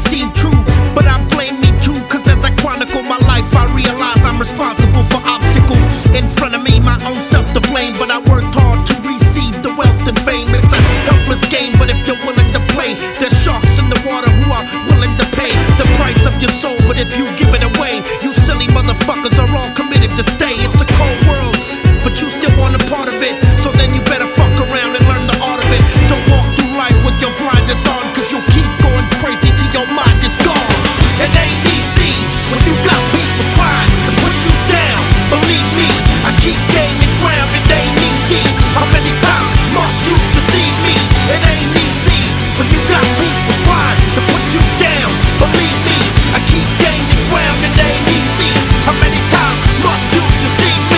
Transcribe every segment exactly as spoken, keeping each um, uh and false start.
seem true, but I blame me too. Cause as I chronicle my life, I realize I'm responsible for obstacles in front of me, my own self to blame. But I worked hard to receive the wealth and fame. It's a helpless game, but if you're willing to play, there's sharks in the water who are willing to pay the price of your soul. But if you give it away, you silly motherfuckers are all committed to stay. It's a cold world, but you still want a part of it. So then you better fuck around and learn the art of it. Don't walk through life with your blinders on, cause you'll keep going crazy till your mind is gone. It ain't easy when you got people trying to put you down. Believe me, I keep gaining ground. It ain't easy. How many times must you deceive me? It ain't easy when you got people trying to put you down. Believe me, I keep gaining ground. It ain't easy. How many times must you deceive me?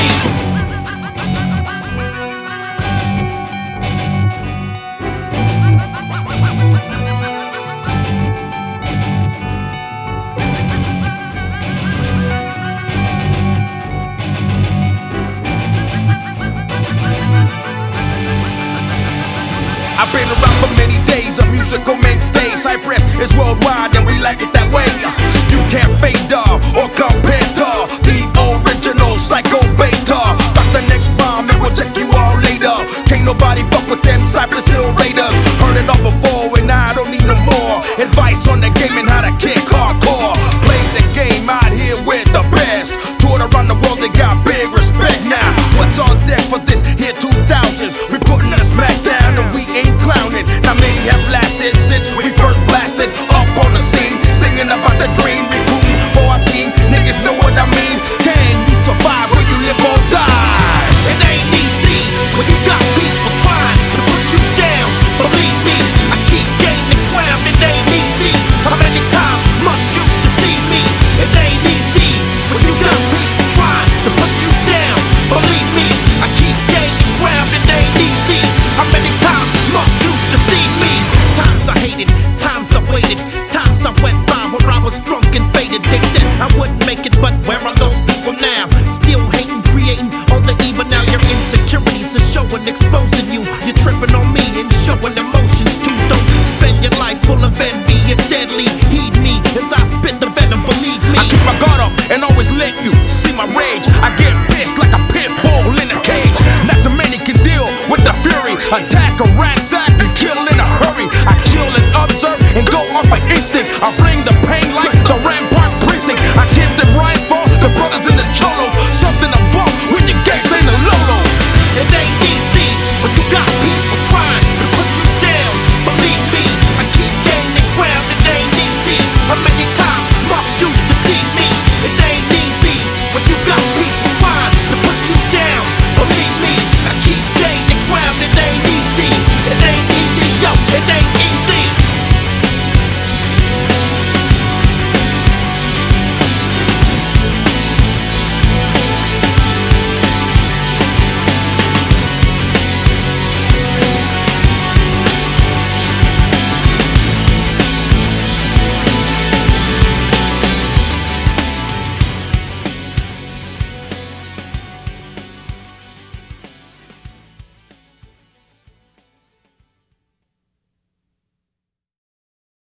I've been around for many days, a musical mainstay. Cypress is worldwide and we like it that way. You can't fade dog or compare to the original Psycho Beta. Got the next bomb and we'll check you all later. Can't nobody fuck with them Cypress Hill Raiders. Heard it all before and I don't need no more advice on the game and how to kick hardcore. Play the game out here with the best. Toured around the world, they got big respect now. What's on deck for this here two thousands? We putting us back down and we ain't clowning. Now many have lasted since we first blasted up on the scene, singing about the dream, recruiting for our team. Niggas know what I mean. Can you survive where you live or die? It ain't easy when you got people trying to put you down. Believe me, I keep gaining ground. It ain't easy. How many times must you deceive me? It ain't easy when you got people trying to put you down. Believe me, I keep gaining ground. It ain't easy. How many times must you deceive me? Times I hated, times I waited, times I went by where I was drunk and faded. They said I wouldn't make it, but where are those people now? Still hating, creating all the evil. Now your insecurities are showing, exposing you. You're tripping on me and showing emotions too. Don't spend your life full of envy. It's deadly. Heed me as I spit the venom. Believe me. I keep my guard up and always let you see my rage. I get pissed like a pit bull in a cage. Not too many can deal with the fury. Attack or ransack and kill in a hurry. I chill and observe and go off an instant. I bring the pain like